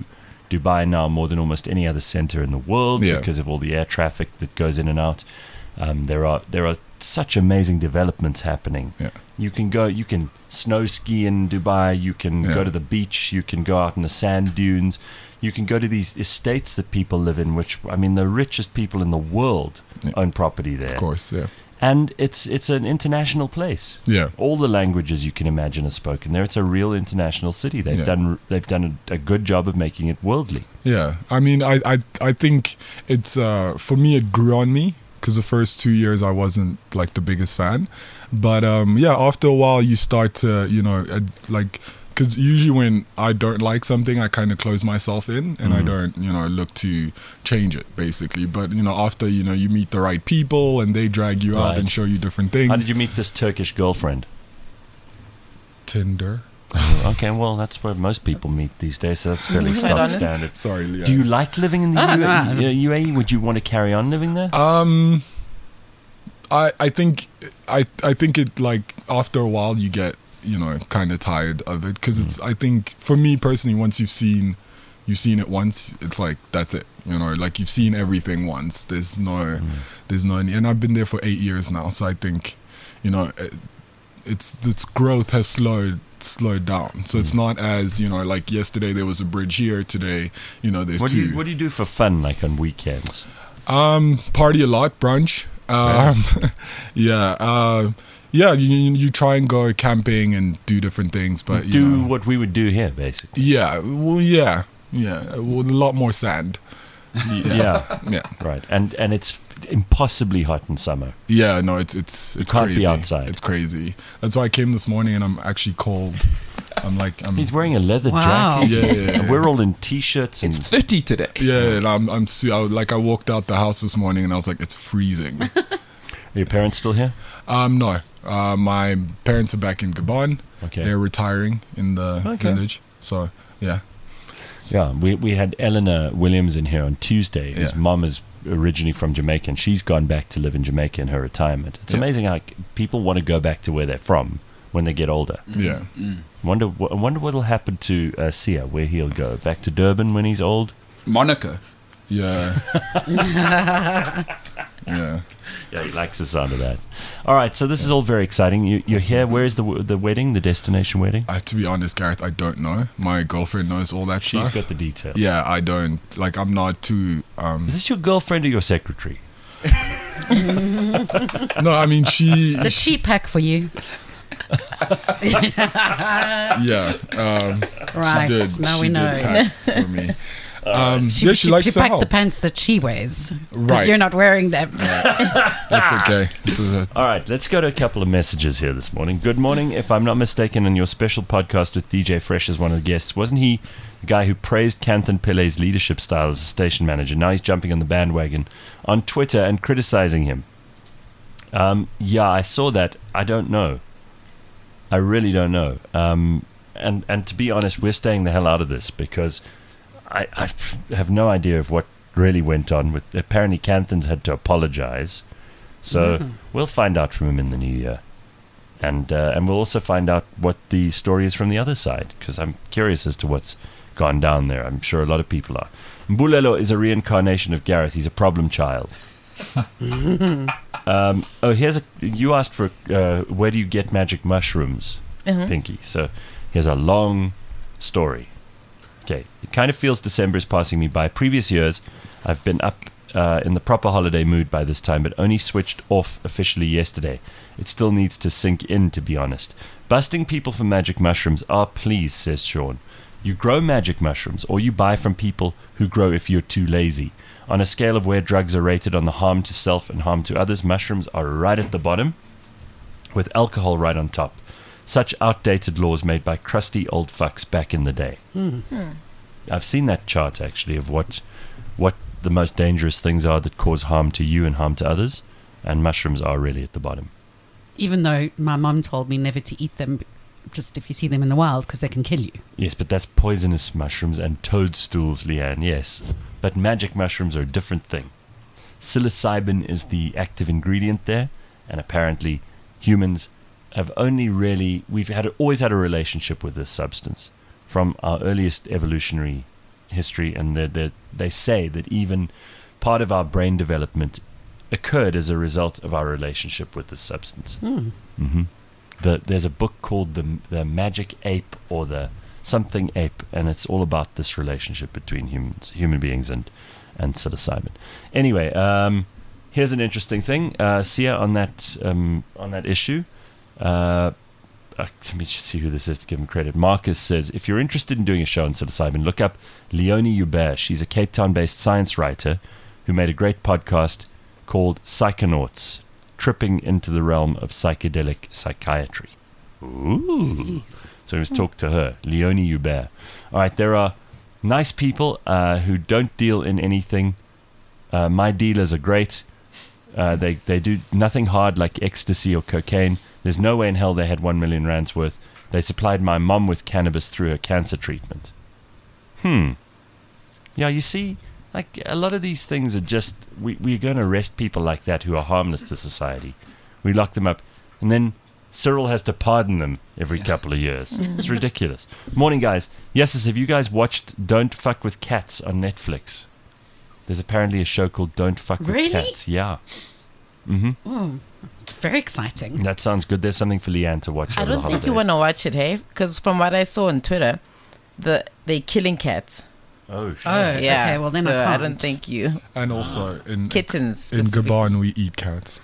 Dubai now more than almost any other center in the world Yeah. because of all the air traffic that goes in and out. Um, there are there are such amazing developments happening. Yeah. You can go, you can snow ski in Dubai. You can Yeah. go to the beach. You can go out in the sand dunes. You can go to these estates that people live in, which, I mean, the richest people in the world Yeah. own property there. Of course, yeah. And it's it's an international place. Yeah. All the languages you can imagine are spoken there. It's a real international city. They've Yeah. done they've done a, a good job of making it worldly. Yeah, I mean, I, I, I think it's uh, for me it grew on me because the first two years I wasn't like the biggest fan, but um, yeah, after a while you start to you know ad- like because usually when I don't like something I kind of close myself in and I don't you know look to change it basically. But you know after you know you meet the right people and they drag you out Right. and show you different things. How did you meet this Turkish girlfriend? Tinder. Okay, well, that's where most people meet these days, so that's fairly Quite stock honest. standard. Sorry, Leah. Do you like living in the Oh, U- no. uh, U A E? Would you want to carry on living there? Um, I I think I I think it like after a while you get you know kind of tired of it because it's I think for me personally once you've seen you've seen it once it's like that's it you know like you've seen everything once there's no there's no and I've been there for eight years now so I think you know it, it's its growth has slowed slowed down so it's not as you know like yesterday there was a bridge here today you know there's What do two you What do you do for fun, like on weekends? um, party a lot, brunch. Um, yeah, uh, yeah. You, you you try and go camping and do different things, but you do know, what we would do here, basically. yeah, well, yeah, yeah. Well, a lot more sand. Yeah, Yeah, right. And and it's impossibly hot in summer. yeah. No, it's it's it's Can't be crazy. outside. It's crazy. That's why I came this morning and I'm actually cold. I'm like I'm. He's wearing a leather Wow. jacket. yeah, yeah, yeah. And we're all in t-shirts and It's thirty today. Yeah, and I'm I'm su- I, like I walked out the house this morning and I was like it's freezing. Are your parents still here? Um, no. Uh, my parents are back in Gabon. Okay. They're retiring in the Okay. village. So, yeah. Yeah, we we had Eleanor Williams in here on Tuesday. His Yeah. mom is originally from Jamaica, and she's gone back to live in Jamaica in her retirement. It's Yeah. amazing how c- people want to go back to where they're from when they get older. Yeah. Wonder wh- I wonder what'll happen to uh, Sia, where he'll go back to Durban when he's old. Monica. Yeah. yeah. Yeah, he likes the sound of that. All right, so this is all very exciting. You, you're here. Where's the w- the wedding? The destination wedding? I, to be honest, Gareth, I don't know. My girlfriend knows all that She's stuff. got the details. Yeah, I don't. Like, I'm not too. Um, Is this your girlfriend or your secretary? no, I mean, she. Does she pack for you? Yeah. Um, Right. She did. Now she we did know. pack for me. Um, She, yeah, she, she, likes she to packed help. the pants that she wears. 'cause Right. You're not wearing them. That's okay. This is a- All right, let's go to a couple of messages here this morning. Good morning. If I'm not mistaken, in your special podcast with D J Fresh as one of the guests, wasn't he the guy who praised Kanthan Pele's leadership style as a station manager? Now he's jumping on the bandwagon on Twitter and criticizing him. Um, yeah, I saw that. I don't know. I really don't know. Um, and, and to be honest, we're staying the hell out of this because I, I have no idea of what really went on. With apparently Kanthan's had to apologize. So we'll find out from him in the new year, and uh, and we'll also find out what the story is from the other side, because I'm curious as to what's gone down there. I'm sure a lot of people are. Mbulelo is a reincarnation of Gareth. He's a problem child. um, oh, here's a. You asked for uh, where do you get magic mushrooms, Pinky? So here's a long story. Okay, it kind of feels December is passing me by. Previous years, I've been up uh, in the proper holiday mood by this time, but only switched off officially yesterday. It still needs to sink in, to be honest. Busting people for magic mushrooms are please, says Sean. You grow magic mushrooms, or you buy from people who grow if you're too lazy. On a scale of where drugs are rated on the harm to self and harm to others, mushrooms are right at the bottom, with alcohol right on top. Such outdated laws made by crusty old fucks back in the day. I've seen that chart, actually, of what what the most dangerous things are that cause harm to you and harm to others, and mushrooms are really at the bottom. Even though my mum told me never to eat them, just if you see them in the wild, because they can kill you. Yes, but that's poisonous mushrooms and toadstools, Leanne, yes. But magic mushrooms are a different thing. Psilocybin is the active ingredient there, and apparently humans have only really, we've had always had a relationship with this substance from our earliest evolutionary history, and they they they say that even part of our brain development occurred as a result of our relationship with this substance. Mm. hmm The, there's a book called the the Magic Ape or the something ape, and it's all about this relationship between humans, human beings, and and psilocybin. Anyway, um, here's an interesting thing, uh, Sia, on that um, on that issue. Uh, uh, let me just see who this is to give him credit. Marcus says, if you're interested in doing a show on psilocybin, look up Leonie Hubert. She's a Cape Town-based science writer who made a great podcast called Psychonauts, tripping into the realm of psychedelic psychiatry. Ooh. Jeez. So we must talk to her, Leonie Hubert. All right, there are nice people uh, who don't deal in anything. Uh, my dealers are great. Uh, they, they do nothing hard like ecstasy or cocaine. There's no way in hell they had one million rands worth. They supplied my mom with cannabis through her cancer treatment. Hmm. Yeah, you see, like a lot of these things are just, we, we're going to arrest people like that who are harmless to society. We lock them up. And then Cyril has to pardon them every couple of years. It's ridiculous. Morning, guys. Yes, have you guys watched Don't Fuck With Cats on Netflix? There's apparently a show called Don't Fuck With Really? Cats. Yeah. Mm-hmm. Oh, very exciting. That sounds good. There's something for Leanne to watch I over don't the think you holidays. want to watch it, hey? Because from what I saw on Twitter, the they killing cats. Oh, shit. Oh, Yeah. okay. Well, then so I can't. I don't think you And also in kittens. in specifically. Gabon we eat cats.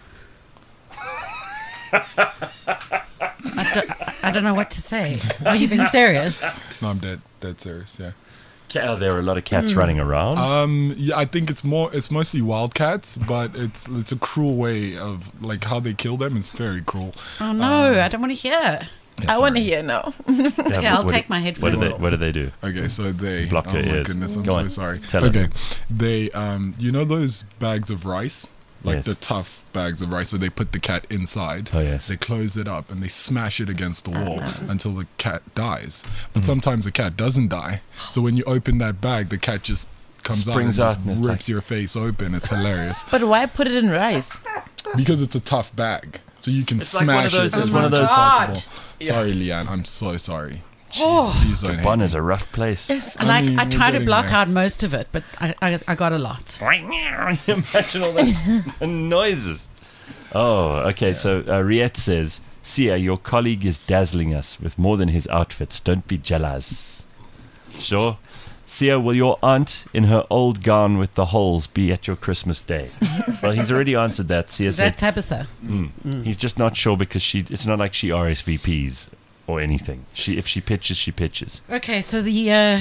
I don't, I don't know what to say. Are you being serious? No, I'm dead, dead serious. Yeah. Ca- oh, there are a lot of cats running around. Um. Yeah, I think it's more. It's mostly wild cats, but it's it's a cruel way of like how they kill them. It's very cruel. Oh no, I don't want to hear. I want to hear now. Yeah, Okay, I'll what take do- my What do headphones they off. What do they do? Okay, so they Block oh her my ears. goodness, I'm Go so on, sorry. tell us. okay, they um, you know those bags of rice, like Yes. the tough bags of rice. So they put the cat inside. Oh, yes. They close it up and they smash it against the wall Uh-huh. until the cat dies. But Mm. sometimes the cat doesn't die. So when you open that bag, the cat just comes Springs out out and and just it's rips like- your face open. It's hilarious But why put it in rice? because it's a tough bag. So you can It's like one of smash those- it it's as one of much those- as God. possible. Sorry, Leanne. I'm so sorry. Oh. Please don't hate Gabon me. is a rough place. It's I like mean, I we're try to getting block there. out most of it, but I, I, I got a lot. Imagine all the noises. Oh, okay. So uh, Riet says, Sia, your colleague is dazzling us with more than his outfits. Don't be jealous. Sure. Sia, will your aunt in her old gown with the holes be at your Christmas day? Well, he's already answered that. Sia Is that said Tabitha? he's just not sure because she. It's not like she R S V Ps or anything. She, if she pitches, she pitches. Okay, so the uh,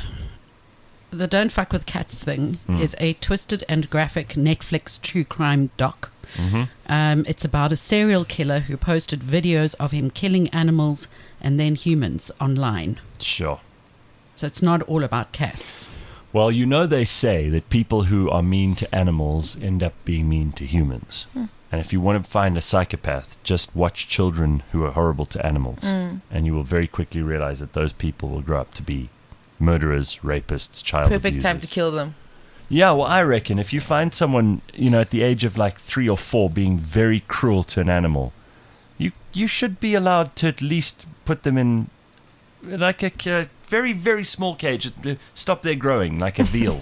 the Don't Fuck With Cats thing Hmm. is a twisted and graphic Netflix true crime doc. Mm-hmm. Um, it's about a serial killer who posted videos of him killing animals and then humans online. Sure. So it's not all about cats. Well, you know they say that people who are mean to animals end up being mean to humans. And if you want to find a psychopath, just watch children who are horrible to animals. And you will very quickly realize that those people will grow up to be murderers, rapists, child Perfect abusers. time to kill them. Yeah, well, I reckon if you find someone, you know, at the age of like three or four being very cruel to an animal, you you should be allowed to at least put them in like a ca- very, very small cage. uh, Stop their growing like a veal.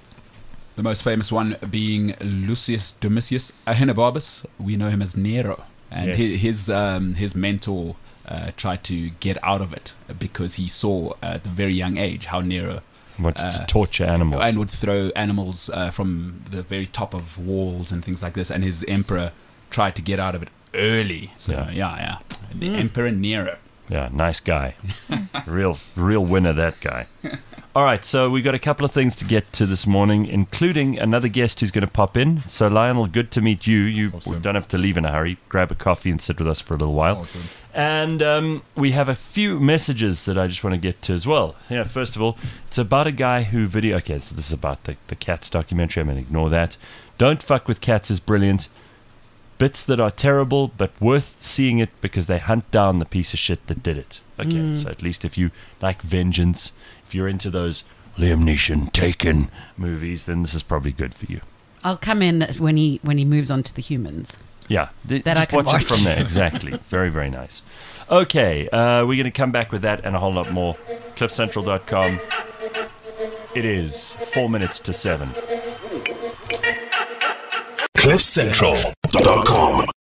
The most famous one being Lucius Domitius Ahenobarbus. We know him as Nero, and Yes. his his, um, his mentor uh, tried to get out of it because he saw at a very young age how Nero Wanted to Uh, torture animals. and would throw animals uh, from the very top of walls and things like this. And his emperor tried to get out of it early. So Yeah. yeah, yeah, the Emperor Nero. Yeah, nice guy. real, real winner, that guy. All right, so we got a couple of things to get to this morning, including another guest who's going to pop in. So, Lionel, good to meet you. You Awesome. don't have to leave in a hurry. Grab a coffee and sit with us for a little while. Awesome. And um, we have a few messages that I just want to get to as well. Yeah, first of all, it's about a guy who video. Okay, so this is about the, the Cats documentary. I'm going to ignore that. Don't Fuck With Cats is brilliant. Bits that are terrible, but worth seeing it because they hunt down the piece of shit that did it. Okay, so at least if you like vengeance, if you're into those Liam Neeson Taken movies, then this is probably good for you. I'll come in when he when he moves on to the humans. Yeah, th- That I just can watch, it watch. from there. Exactly. Very, very nice. Okay, uh, we're going to come back with that and a whole lot more. cliff central dot com. It is four minutes to seven. cliff central dot com